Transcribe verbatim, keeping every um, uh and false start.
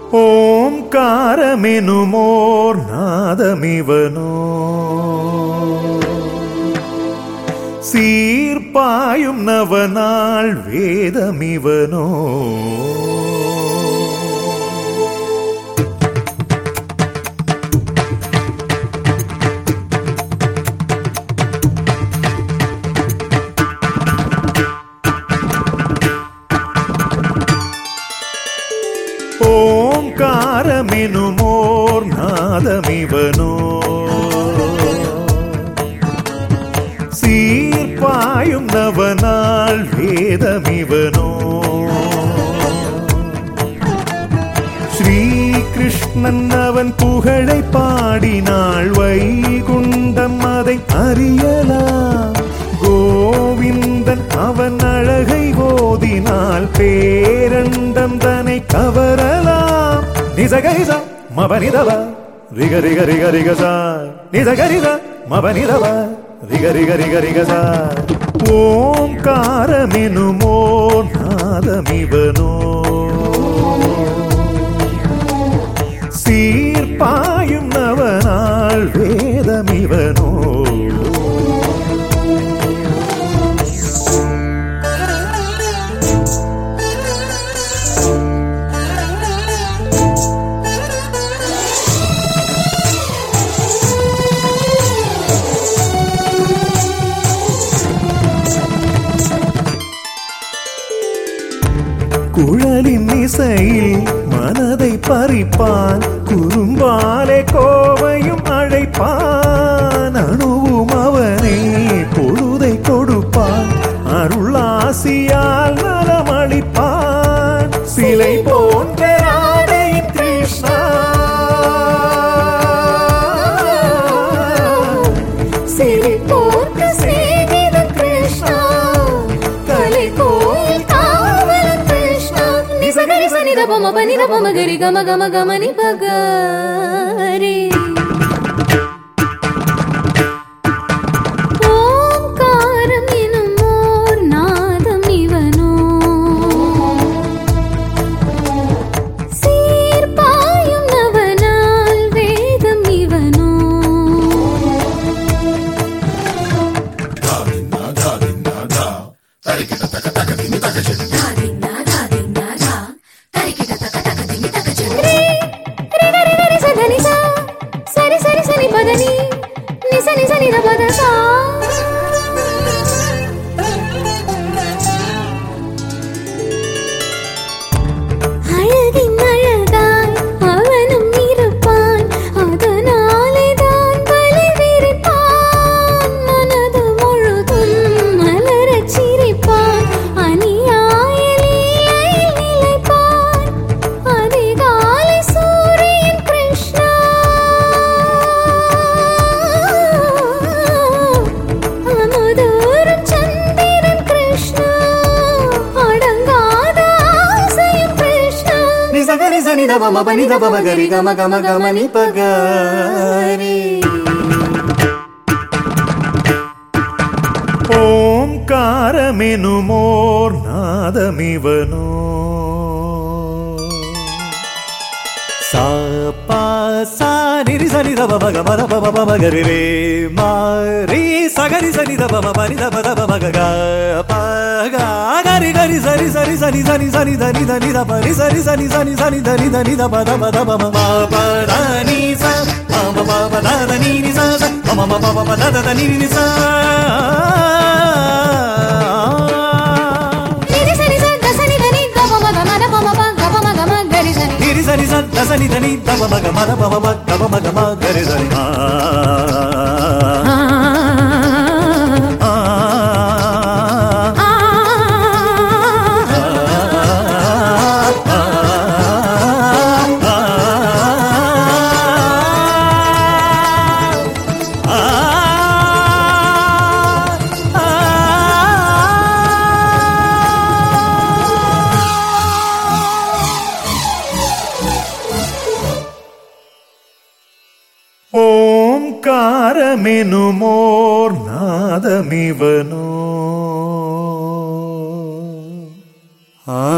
ஓம்காரமெனுமோர் நாதமிவனோ சீர்பாயும் நவநாள் வேதமிவனோ ஓம்காரமெனுமோர் நாதமிவனோ சீர்பாயும் நவநாள் வேதமிவனோ ஸ்ரீகிருஷ்ணன் அவன் புகழை பாடினாள் வைகுண்டம் அதை அறியலாம் கோவிந்தன் அவன் அழகை ஓதினால் பேரண்டம் தன்னை கவரலாம் நிசகரிச மபனிதவ ரிக ரிக ரிக ரிகசா நிசகரிச மபனிதவ ரிக ரிக ரிக ரிகசா ஓம்காரமெனுமோர் நாதமிவனோ சீர்பாயும் நவநாள் வேதமிவனோ குழலின் இசையில் மனதை பறிப்பான் குறும்பாலே கோவையும் அழைப்பான் அணுவும் அவனே பொழுதை கொடுப்பான் அருளாசியால் நலமளிப்பான் சிலை போன்ற ராதையின் கிருஷ்ணா சிலை போன்ற சேவித கிருஷ்ணா கலை கோயில் பம பனித பம கரி கம கம கமனி பகரி ஓம்காரம் எனுமோர் நாதமிவனோ சீர்பாயும் நவநாள் வேதமிவனோ సరి సరి సరి పదని నిస నిస నిద పదసా அழகின் அழகாய் அவனும் இருப்பான் அதனாலே தான் பலி விரிப்பான் மனது முழுதும் மலரச் சிரிப்பான் அநியாய லீலையில் நிலைப்பான் அதிகாலை சூரியன் கிருஷ்ணா அமுதூரும் சந்திரன் கிருஷ்ணா அடங்காத ஆசையும் கிருஷ்ணா நிசகரி சனித பம பனித பம கரி கம கம கமனி பகரி ஓம்காரமெனுமோர் நாதமிவனோ சா பா சா நிரி சனி த பம க மத பம பம கரி ரே மா ரீ சகரி சனி த பம பனி த பத பம க க ப க கரி கரி சரி சரி சனி சனி சனி தனி தனி த பரி சரி சனி சனி சனி தனி தனி த பத பத பம ப ப த நீ ச ப ப ப த த நீ நீ ச ச ப ப ப ப த த நீ நீ ச நிரி சரி ச த சனி தனி த பம க மத பம ப க பம க ம கரி சனி நிரி சரி ச த சனி தனி த பம க மத பம ப க பம க ம கரி சனி ஆ ஓம்காரமெனுமோர் நாதமிவனோ ஆ